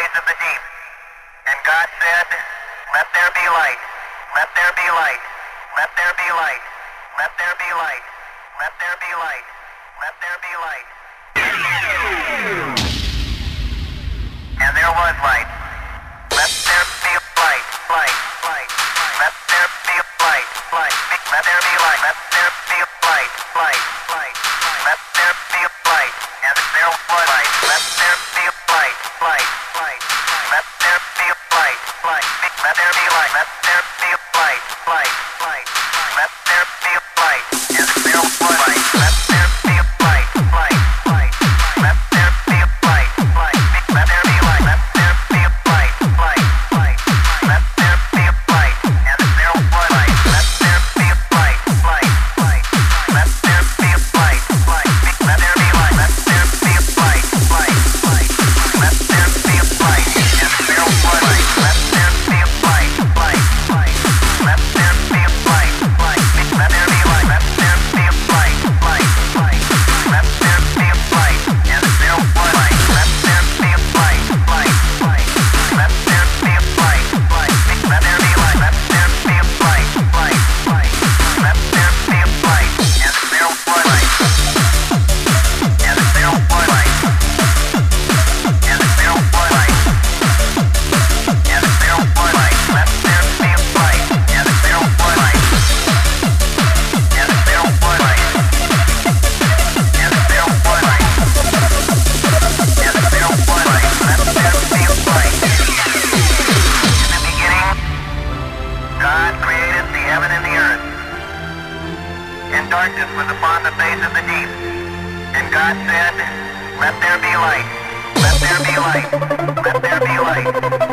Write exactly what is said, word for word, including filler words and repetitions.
face of the deep. And God said, let there be light. Let there be light. Let there be light. Let there be light. Let there be light. Let there be light. And there was light. Let there be light. Light. Light. Let there be light. Light. Let there be light. Let there be light. Light. Light. Let there be light. And there was light. Let there be light. Light. Light. Let there be light. Light. Let there be light. Let there be light. Light. Light. Let there be light. And there was light. Let there be light. Light. Light. Let there be light. Light. Let there be light. Let there be light. Light. Light. Let there be light. And there was light. Let there be light. Light. Light. Let there be light. Light. Let there be light. Let there be light. Light. Light. Let there be light. And there was light. Let there be light. Light. Light. Let there be light. Light. Let there be light. Let there be light. Light. Light. Let there be light. And there was light. Let there be light. Light. Light. Let there be light. Light. Let there be light. Let there be light. Light. Light. Let there be light. And there was light. And there was light. And there was light. And there was light. Let there be light. And there was light. And there was light. And there was light. And there was light. Let there be light. In the beginning, God created the heaven and the earth. And darkness was upon the face of the deep. And God said, let there be light. Let there be light. Let there be light.